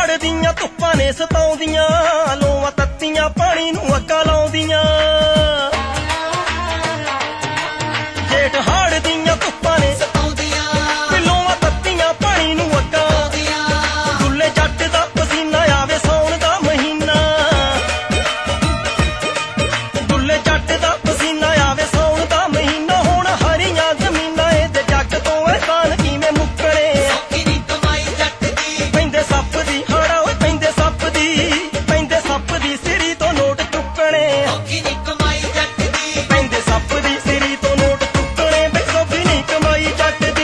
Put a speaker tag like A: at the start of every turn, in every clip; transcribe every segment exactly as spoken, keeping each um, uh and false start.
A: ਹਾੜ ਦੀਆਂ ਧੁੱਪਾਂ ਨੇ ਸਤਾਉਂਦੀਆਂ, ਲੋਆਂ ਤੱਤੀਆਂ ਪਾਣੀ ਨੂੰ ਅੱਗਾ ਲਾਉਂਦੀਆਂ। ਜੇਠ ਹਾੜ ਦੀਆਂ ਧੁੱਪਾਂ ਨੇ ਸਤਾਉਂਦੀਆਂ, ਲੋਆਂ ਤੱਤੀਆਂ ਪਾਣੀ ਨੂੰ ਅੱਗਾ ਲਾਉਂਦੀਆਂ। ਦੁੱਲੇ ਜੱਟ ਦਾ ਪਸੀਨਾ ਆਵੇ ਸੌਣ ਦਾ ਮਹੀਨਾ, ਦੁੱਲੇ ਜੱਟ ਦਾ ਪਸੀਨਾ ਆਵੇ ਸੌਣ ਦਾ ਮਹੀਨਾ। ਹੁਣ ਹਰੀਆਂ ਜ਼ਮੀਨਾਂ ਇਹਦੇ ਜੱਗ ਤੋਂ ਅਹਿਸਾਨ ਕਿਵੇਂ ਮੁੱਕਣੇ, ਸੌਖੀ ਨੀ ਕਮਾਈ ਜੱਟ ਦੀ। ਪੈਂਦੇ ਸੱਪ ਦੀ ਹਾੜਾ ਓਏ ਪੈਂਦੇ ਸੱਪ ਦੀ, ਪੈਂਦੇ ਸੱਪ ਦੀ ਸਿਰੀ ਤੋਂ ਨੋਟ ਚੁੱਕਣੇ, ਸੌਖੀ ਨੀ ਕਮਾਈ ਜੱਟ ਦੀ। ਪੈਂਦੇ ਸੱਪ ਦੀ ਸਿਰੀ ਤੋਂ ਨੋਟ ਚੁੱਕਣੇ, ਬਈ ਸੌਖੀ ਨੀ ਕਮਾਈ ਜੱਟ ਦੀ।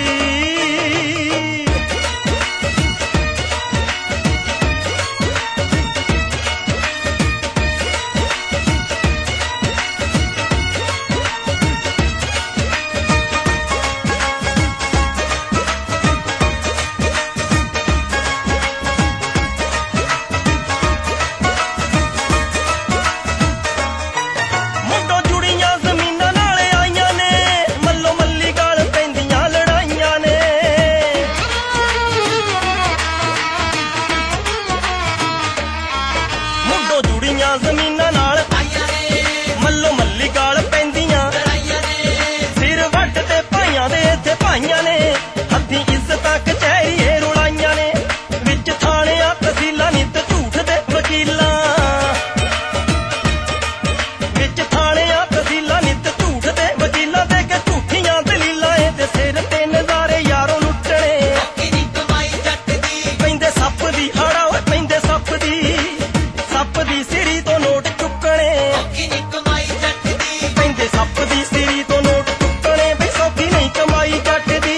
A: ਮੁੰਡੋਂ ਜੁੜੀਆਂ ਜ਼ਮੀਨਾਂ ਨਾਲ ਆਈਆਂ ਨੇ, ਮੱਲੋ ਮੱਲੀ ਗਾਲ ਪੈਂਦੀਆਂ ਲੜਾਈਆਂ ਨੇ। ਮੁੰਡੋਂ ਜੁੜੀਆਂ ਜ਼ਮੀਨਾਂ ਨਾਲ ਆਈਆਂ ਨੇ, ਮੱਲੋ ਮੱਲੀ ਗਾਲ ਪੈਂਦੀਆਂ ਲੜਾਈਆਂ ਨੇ। ਸਿਰ ਵੱਢ ਤੇ ਭਾਈਆਂ ਦੇ ਇੱਥੇ ਭਾਈਆਂ ਨੇ, ਹੱਥੀਂ ਇੱਜ਼ਤਾਂ ਕਚਹਿਰੀਏ ਰੁਲਾਈਆਂ ਨੇ। ਵਿੱਚ ਥਾਣਿਆਂ ਤਹਿਸੀਲਾਂ ਨਿੱਤ ਝੂਠ ਦੇ ਵਕੀਲਾਂ, ਵਿੱਚ ਥਾਣਿਆਂ ਤਹਿਸੀਲਾਂ ਨਿੱਤ ਝੂਠ ਦੇ ਵਕੀਲਾਂ। ਦੇ ਕੇ ਝੂਠੀਆਂ ਦਲੀਲਾਂ ਇਹਦੇ ਸਿਰ ਤੇ ਨਜ਼ਾਰੇ ਯਾਰੋਂ ਲੁੱਟਣੇ, ਸੌਖੀ ਨੀ ਕਮਾਈ ਜੱਟ ਦੀ। ਪੈਂਦੇ ਸੱਪ ਦੀ ਹਾੜਾ ਓਏ ਪੈਂਦੇ ਸੱਪ ਦੀ, ਸੱਪ ਦੀ ਸਿਰੀ ਤੋਂ ਨੋਟ ਚੁੱਕਣੇ, ਸੌਖੀ ਨੀ ਕਮਾਈ ਜੱਟ ਦੀ। ਪੈਂਦੇ ਸੱਪ ਦੀ ਸਿਰੀ ਤੋਂ ਨੋਟ ਚੁੱਕਣੇ, ਬਈ ਸੌਖੀ ਨਹੀਂ ਕਮਾਈ ਜੱਟ ਦੀ।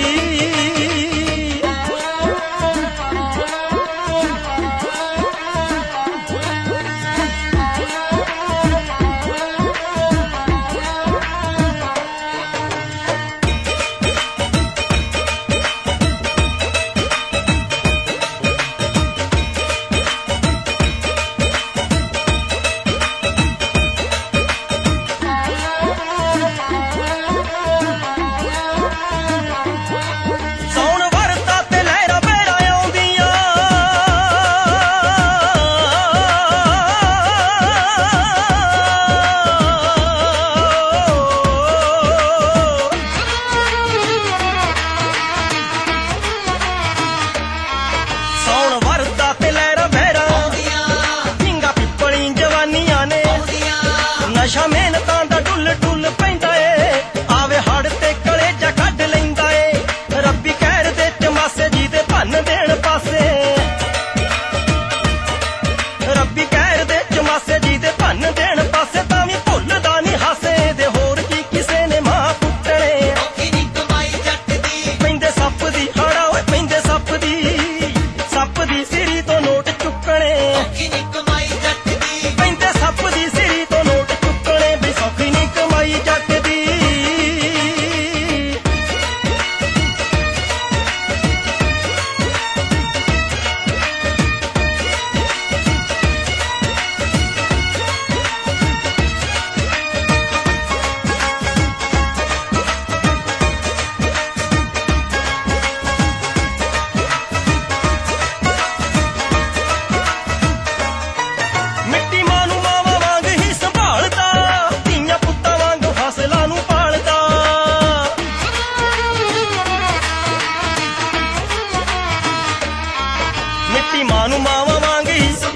A: ਸੌਣ ਵਰਤਾ ਤੇ ਲਹਿਰਾਂ ਬਹਿਰਾਂ ਆਉਂਦੀਆਂ, ਸੌਣ ਵਰਤਾ ਤੇ ਲਹਿਰਾਂ ਬਹਿਰਾਂ ਆਉਂਦੀਆਂ। ਝੀਂਗਾ ਪਿੱਪਲੀ ਜਵਾਨੀਆਂ ਨੇ, ਨਸ਼ਾ ਮਿਹਨਤਾਂ ਦਾ ਡੁੱਲ ਡੁੱਲ ਪੈਂਦਾ ਏ। ਆਵੇ ਹੜ ਤੇ ਕਲੇਜਾ ਕੱਢ ਲੈਂਦਾ ਏ, ਰੱਬੀ ਕਹਿਰ ਦੇ ਚਮਾਸੇ ਜੀ ਦੇ ਭੰਨ ਦੇਣ ਪਾਸੇ। ਰੱਬੀ ਕਹਿਰ ਦੇ ਚਮਾਸੇ ਜੀ ਦੇ ਭੰਨ ਦੇਣ ਪਾਸੇ, ਤਾਂ ਵੀ ਭੁੱਲਦਾ ਨੀ ਹਾਸੇ ਦੇ ਹੋਰ ਕੀ ਕਿਸੇ ਨੇ ਮਾਂ ਪੁੱਟਣੇ, ਸੌਖੀ ਨੀ ਕਮਾਈ ਜੱਟ ਦੀ। ਪੈਂਦੇ ਸੱਪ ਦੀ ਹਾੜਾ ਓਏ ਪੈਂਦੇ ਸੱਪ ਦੀ, ਸੱਪ ਦੀ ਸਿਰੀ ਤੋਂ ਨੋਟ ਚੁੱਕਣੇ, ਸੌਖੀ ਨੀ ਕਮਾਈ ਜੱਟ ਦੀ। ਪੈਂਦੇ ਸੱਪ ਦੀ ਸਿਰੀ ਤੋਂ ਨੋਟ ਚੁੱਕਣੇ, ਬਈ ਸੌਖੀ ਨੀ ਕਮਾਈ ਜੱਟ ਦੀ। ਮਿੱਟੀ ਮਾਂ ਨੂੰ ਮਾਵਾਂ ਵਾਂਗ ਹੀ ਸੰਭਾਲਦਾ, ਧੀਆਂ ਪੁੱਤਾਂ ਵਾਂਗ ਫਸਲਾਂ ਨੂੰ ਪਾਲਦਾ। ਮਿੱਟੀ ਮਾਂ ਨੂੰ ਮਾਵਾਂ ਵਾਂਗ ਹੀ